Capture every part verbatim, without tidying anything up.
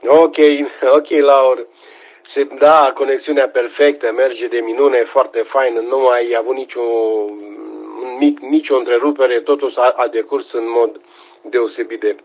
Ok, ok, Laur. Se, da, conexiunea perfectă, merge de minune, foarte faină, nu ai avut nicio, mic, nicio întrerupere, totul a, a decurs în mod deosebit de,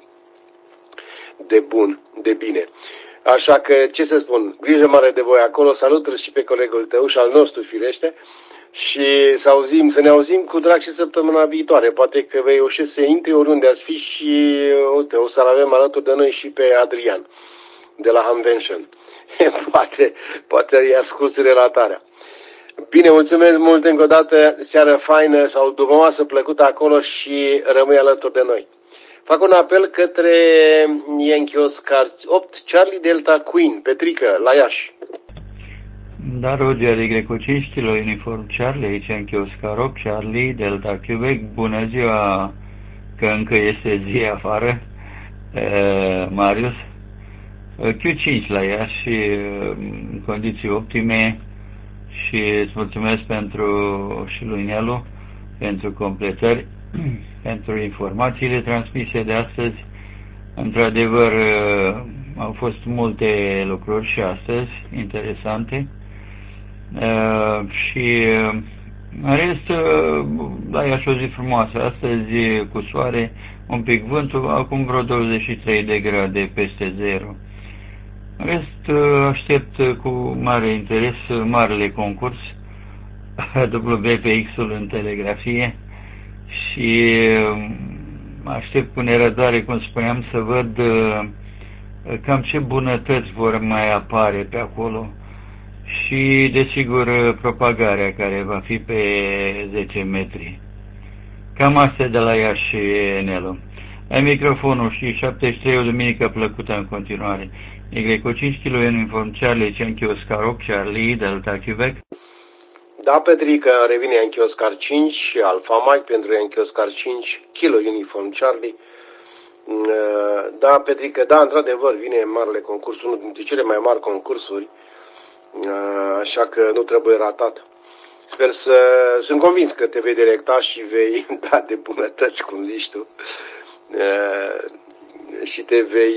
de bun, de bine. Așa că, ce să spun, grijă mare de voi acolo, salut și pe colegul tău și al nostru, firește, și să auzim, să ne auzim cu drag și săptămâna viitoare. Poate că vei reuși să intri oriunde ați fi și, uite, o să-l avem alături de noi și pe Adrian, de la Hamvention. poate, poate îi asculti relatarea. Bine, mulțumesc mult încă o dată, seară faină sau după masă plăcută acolo și rămâi alături de noi. Fac un apel către Yankee Oscar opt, Charlie Delta Queen, Petrică, la Iași. Da, Roger, Y cinci kilo uniform Charlie, aici Yankee Oscar opt, Charlie Delta Quebec, bună ziua, că încă este zi afară, uh, Marius. Q cinci la Iași, în condiții optime, și îți mulțumesc pentru și lui Nelu pentru completări, pentru informațiile transmise de astăzi. Într-adevăr, au fost multe lucruri și astăzi interesante și în rest, da, e așa o zi frumoasă. Astăzi cu soare, un pic vântul, acum vreo douăzeci și trei de grade peste zero. În rest, aștept cu mare interes marele concurs W P X-ul în telegrafie și aștept cu nerăbdare, cum spuneam, să văd cam ce bunătăți vor mai apare pe acolo și, desigur, propagarea care va fi pe zece metri. Cam astea de la Iași, Nelu. Ai microfonul și șaptezeci și trei, o duminică plăcută în continuare. Y cinci kilo uniform Charlie, Yankee Oscar opt, Charlie, Delta Quebec. Da, Petrică, revine Yankee Oscar cinci, Alfa Mike pentru Yankee Oscar cinci, kilo uniform Charlie. Da, Petrică, da, într-adevăr, vine marele concurs, unul dintre cele mai mari concursuri, așa că nu trebuie ratat. Sper să... Sunt convins că te vei directa și vei da de bunătăți, cum zici tu, și te vei...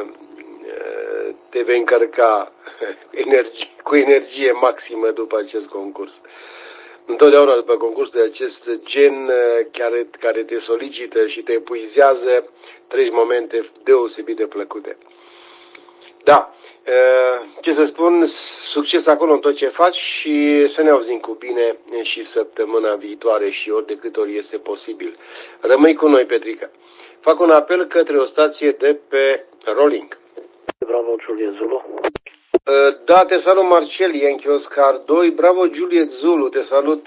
te vei încărca energie, cu energie maximă după acest concurs. Întotdeauna după concurs de acest gen care, care te solicită și te epuizează, treci momente deosebit de plăcute. Da, ce să spun, succes acolo în tot ce faci și să ne auzim cu bine și săptămâna viitoare și ori de câte ori este posibil. Rămâi cu noi, Petrica. Fac un apel către o stație de pe Rolling. Bravo, Juliet Zulu. Da, te salut, Marcel, Yankee Oscar doi. Bravo, Juliet Zulu, te salut,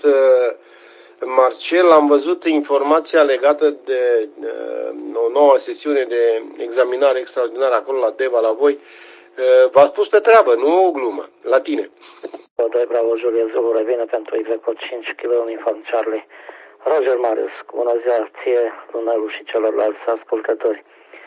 Marcel. Am văzut informația legată de o nouă sesiune de examinare extraordinară acolo la Deva, la voi. V-ați pus pe treabă, nu o glumă, la tine. doi, bravo, Juliet Zulu, revine pentru Y cinci, kilo uniform Charlie. Roger Marius, bună ziua ție, Lunelu și celorlalți ascultători.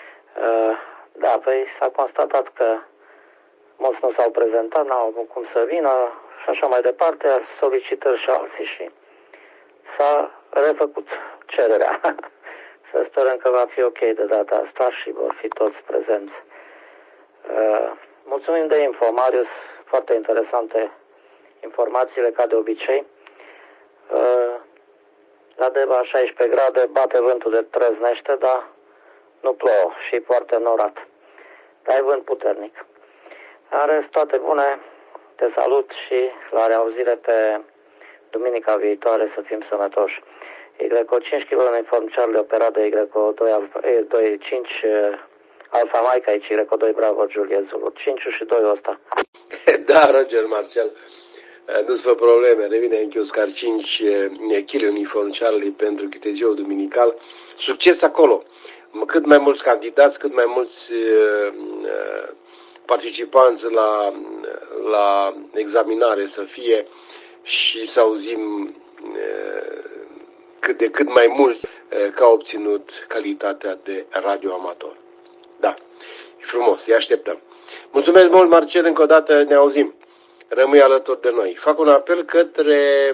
Da, păi s-a constatat că mulți nu s-au prezentat, n-au avut cum să vină și așa mai departe, solicitări și alții și s-a refăcut cererea. Să sperăm că va fi ok de data asta și vor fi toți prezenți. Uh, mulțumim de info, Marius, foarte interesante informațiile ca de obicei. Uh, la Deva șaisprezece grade, bate vântul de trăznește, dar nu plouă și foarte norat. Dar e vânt puternic. În rest, toate bune, te salut și la reauzire pe duminica viitoare, să fim sănătoși. Y cinci kilo uniform Charlie operat de Y doi cinci Alfa Mike aici, Y doi Bravo Juliet Zulu. cinci și doi ăsta. Da, Roger Marcel, nu-ți fă probleme, revine Yankee Oscar cinci kilo uniform Charlie pentru chiteziul duminical. Succes acolo! Cât mai mulți candidați, cât mai mulți uh, participanți la, la examinare să fie și să auzim uh, cât de cât mai mulți uh, că au obținut calitatea de radioamator. Da, e frumos, îi așteptăm. Mulțumesc mult, Marcel, încă o dată ne auzim. Rămâi alături de noi. Fac un apel către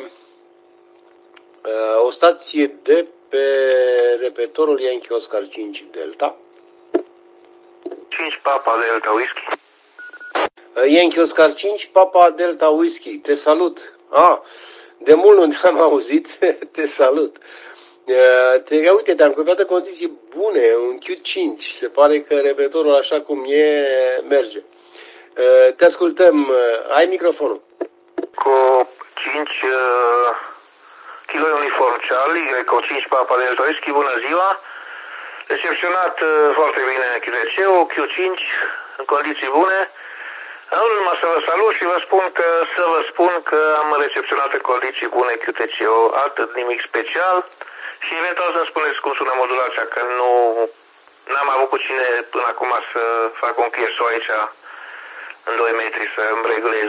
uh, o stație de pe repetorul Yankee Oscar cinci Delta. cinci Papa Delta Whisky. Yankee Oscar cinci Papa Delta Whisky. Te salut. Ah, de mult nu te-am auzit. Te salut. Te, uite, te-am copiat în condiții bune, un Q cinci. Se pare că repetitorul așa cum e merge. Te ascultăm. Ai microfonul. Cu cinci uh, Kilo Uniform Charlie, Greco cinci Papa Delta Whisky, bună ziua. Recepționat uh, foarte bine Q T C-ul, Q cinci, în condiții bune. Nu numai să vă salut și vă spun că, să vă spun că am recepționat în condiții bune Q T C-ul, atât, nimic special. Și eventual să-mi spuneți cum sună modulația, că nu n-am avut cu cine până acum să fac un chiersou aici în doi metri să îmi reglez,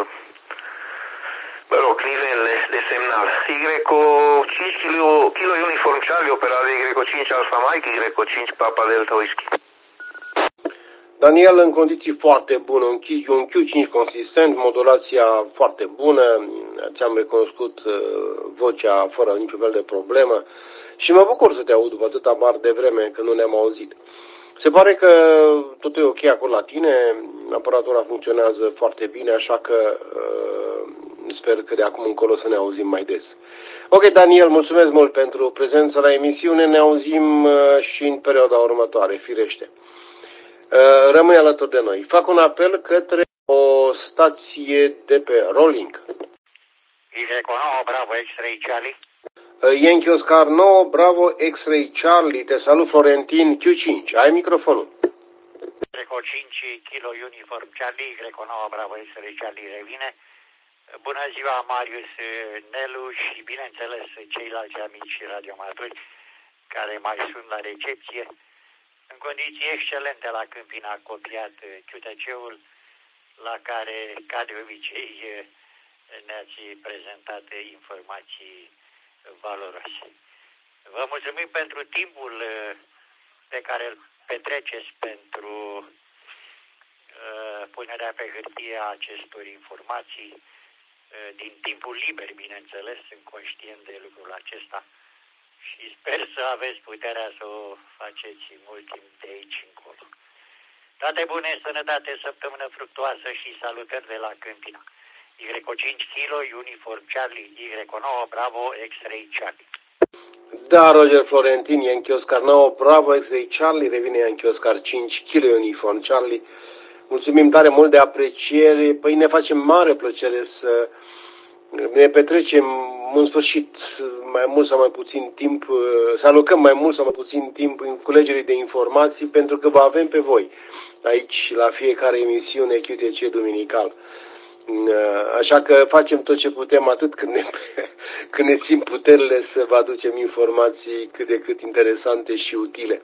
mă rog, nivelele de semnal. Y cinci Kilo Uniform Charlie operat de Y cinci Alpha Mike, Y cinci Papa Delta Whisky. Daniel, în condiții foarte bune, un Q, un Q cinci consistent, modulația foarte bună, ți-am recunoscut vocea fără niciun fel de problemă și mă bucur să te aud după atâta bar de vreme că nu ne-am auzit. Se pare că totul e ok acolo la tine, aparatura funcționează foarte bine, așa că uh, sper că de acum încolo să ne auzim mai des. Ok, Daniel, mulțumesc mult pentru prezența la emisiune, ne auzim uh, și în perioada următoare, firește. Uh, rămâi alături de noi. Fac un apel către o stație de pe Rolling. Y nouă, Bravo, X-Ray Charlie. Yankee Oscar nouă, Bravo, X-Ray Charlie. Te salut, Florentin, Q cinci. Ai microfonul. Y cinci, Kilo Uniform Charlie, Y nouă, Bravo, X-Ray Charlie revine. Bună ziua, Marius, Nelu și, bineînțeles, ceilalți amici radioamatori care mai sunt la recepție. În condiții excelente la Câmpina a copiat Q T C-ul, la care, ca de obicei, ne-ați prezentat informații valoroase. Vă mulțumim pentru timpul pe care îl petreceți pentru uh, punerea pe hârtie a acestor informații uh, din timpul liber, bineînțeles, sunt conștient de lucrul acesta și sper să aveți puterea să o faceți mult timp de aici încolo. Toate bune, sănătate, săptămână fructuoasă și salutări de la Câmpina. Y cinci Kilo Uniform Charlie, Y nouă, Bravo, X-Ray Charlie. Da, Roger Florentin, Yankee Oscar nouă, Bravo, X-Ray Charlie, revine Yankee Oscar cinci Kilo Uniform Charlie. Mulțumim tare mult de apreciere, păi ne face mare plăcere să ne petrecem în sfârșit mai mult sau mai puțin timp, să alocăm mai mult sau mai puțin timp în culegerii de informații, pentru că vă avem pe voi aici la fiecare emisiune Q T C duminical. Așa că facem tot ce putem atât când ne, când ne simt puterile să vă aducem informații cât de cât interesante și utile.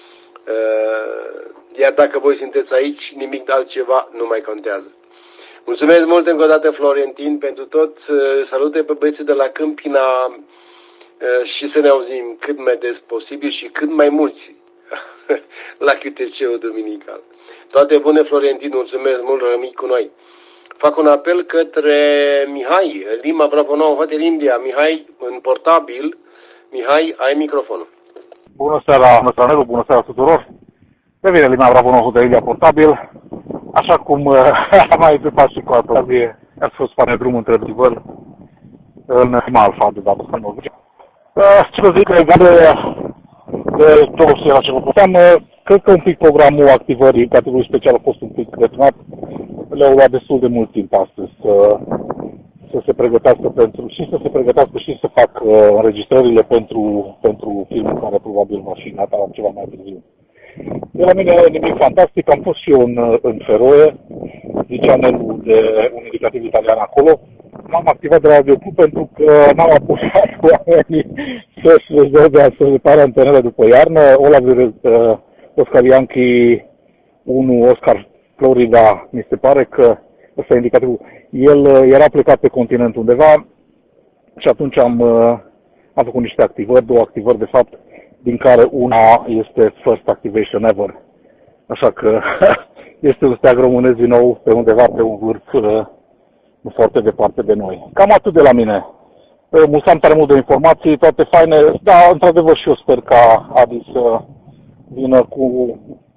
Iar dacă voi sunteți aici, nimic altceva nu mai contează. Mulțumesc mult încă o dată, Florentin, pentru tot. Salute pe băieții de la Câmpina și să ne auzim cât mai des posibil și cât mai mulți la Q T C-ul duminical. Toate bune, Florentin, mulțumesc mult, rămâi cu noi. Fac un apel către Mihai, Lima Bravo nouă, Hotel India. Mihai, în portabil. Mihai, ai microfonul. Bună seara, bună seara, Nelu, bună seara tuturor. Revine Lima Bravo nouă, Hotel India, portabil. Așa cum uh, am mai întâlnit și cu altă ocazie, ați fost pe drum într-adevăr în prima alfa de dată în Norvegia. Uh, ce vă zic, legat de, de tot la ce vă puteam, uh, cred că un pic programul activării categoriei speciale a fost un pic detonat. Le-au luat destul de mult timp astăzi să, să se pregătească pentru, și să se pregătească și să fac uh, înregistrările pentru, pentru filmul care probabil va fi gata ceva mai târziu. De la mine nimic fantastic, am fost și eu în, în Feroe, zicea Nelu de un indicativ italian acolo. M-am activat de la Radioclub pentru că n-am apucat cu oamenii să-și rezolve, să repare antenele după iarnă. Olaf uh, Oscar Yankee unu, Oscar Florida, mi se pare că ăsta e indicativul. El uh, era plecat pe continent undeva și atunci am, uh, am făcut niște activări, două activări de fapt, din care una este First Activation Ever. Așa că este un steag românesc din nou pe undeva pe un vârf uh, foarte departe de noi. Cam atât de la mine. Uh, Mulțumim tare mult de informații, toate faine. Da, într-adevăr și eu sper ca Adi să vină cu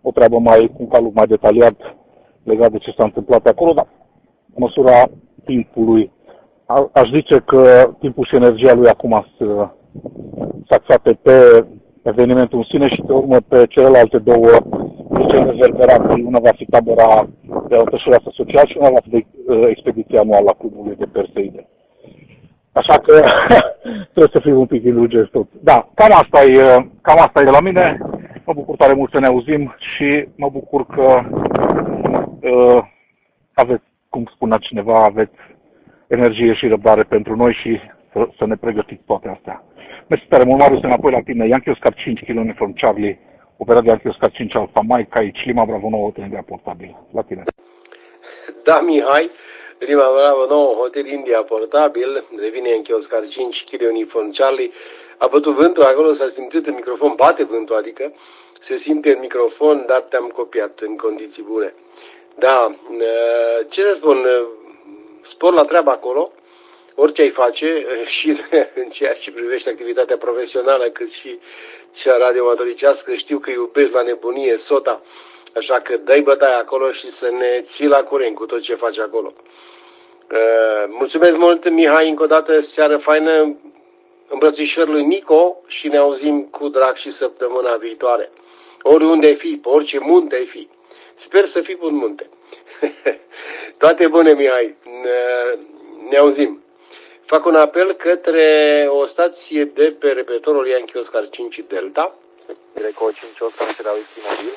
o treabă mai, cu un calcul mai detaliat legat de ce s-a întâmplat acolo, dar în măsura timpului a, aș zice că timpul și energia lui acum s-a axate pe evenimentul în sine și pe urmă pe celelalte două cele reverberate. Una va fi tabăra de întășureasă social și una va fi de uh, expediția anuală a clubului de Perseide. Așa că trebuie să fim un pic indulgenți tot. Da, cam asta e, cam asta e de la mine. Mă bucur tare mult să ne auzim și mă bucur că uh, aveți, cum spunea cineva, aveți energie și răbdare pentru noi și să, să ne pregătiți toate astea. Mersi tare mult, Marius, înapoi la tine. Yankee Oscar cinci, Kilo Uniform Charlie, operat de Yankee Oscar cinci Alpha Mike, aici, Lima Bravo nouă, Hotel India Portabil. La tine. Da, Mihai, Lima Bravo nouă, Hotel India Portabil, revine Yankee Oscar cinci, Kilo Uniform Charlie. A bătut vântul acolo, s-a simțit în microfon, bate vântul, adică se simte în microfon, dar te-am copiat în condiții bune. Da, ce să spun, spor la treabă acolo, orice ai face, și în ceea ce privește activitatea profesională, cât și cea radioamatoricească, știu că iubești la nebunie sota, așa că dai bătaie acolo și să ne ții la curent cu tot ce faci acolo. Mulțumesc mult, Mihai, încă o dată, seară faină, îmbrățișări lui Nico și ne auzim cu drag și săptămâna viitoare. Oriunde ai fi, pe orice munte ai fi. Sper să fii pe un munte. Toate bune, Mihai. Ne auzim. Fac un apel către o stație de pe repetorul Yankee Oscar cinci Delta. Greco cinci Oscar Sierra Whisky Mobil.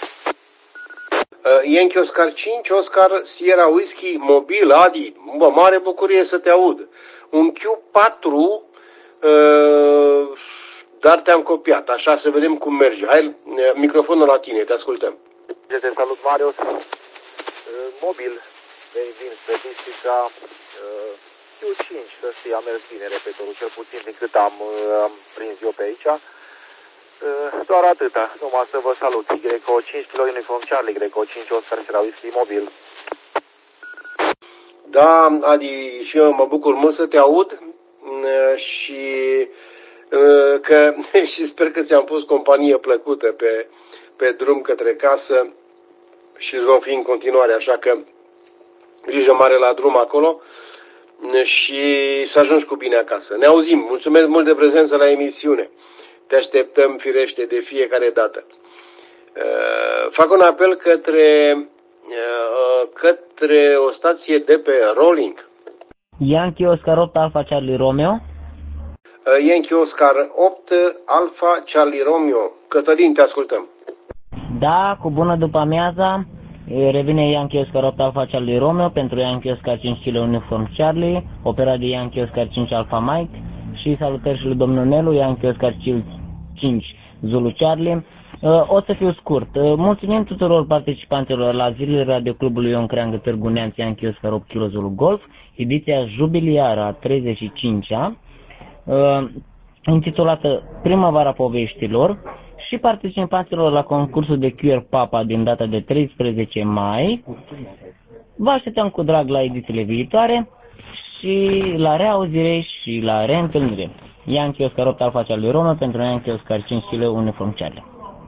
Uh, Yankee Oscar cinci Oscar Sierra Whisky Mobil, Adi. Bă, mare bucurie să te aud. Un Q patru, uh, dar te-am copiat. Așa, să vedem cum merge. Hai, uh, microfonul la tine, te ascultăm. Te salut, Marius. Uh, mobil, vin spre Bistrița. Uh, Q cinci, să știi, a mers bine repetorul, cel puțin din cât am, am prins eu pe aici. Doar atâta, numai să vă salut. Greco cinci Kilo Uniform Charlie, Greco cinci Oscar Sierra Whisky Mobil. Da, Adi, și eu mă bucur mult să te aud și că și sper că ți-am pus companie plăcută pe, pe drum către casă și vom fi în continuare, așa că grijă mare la drum acolo și să ajungi cu bine acasă. Ne auzim. Mulțumesc mult de prezență la emisiune. Te așteptăm, firește, de fiecare dată. Uh, fac un apel către, uh, către o stație de pe Rolling. Yankee Oscar opt Alpha Charlie Romeo. Uh, Yankee Oscar opt Alpha Charlie Romeo. Cătălin, te ascultăm. Da, cu bună după amiaza. Revine Yankee Oscar opt Alpha Charlie Romeo pentru Yankee Oscar cinci Kilo Uniform Charlie, operat de Yankee Oscar cinci Alpha Mike și salutări și lui domnul Nelu, Yankee Oscar cinci Zulu Charlie. O să fiu scurt. Mulțumim tuturor participanților la zilele Radioclubului Ion Creangă Târgu Neamț, Yankee Oscar opt Kilo Zulu Golf, ediția jubiliară a treizeci și cincea, intitulată Primăvara Poveștilor, și participanților la concursul de Q R Papa din data de treisprezece mai. Vă așteptăm cu drag la edițiile viitoare și la reauzire și la reîntâlnire. Yankee Oscar opt Alpha Charlie Romeo pentru Yankee Oscar cinci Kilo Uniform Charlie.